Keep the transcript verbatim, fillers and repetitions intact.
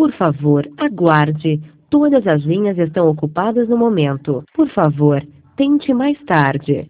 Por favor, aguarde. Todas as linhas estão ocupadas no momento. Por favor, tente mais tarde.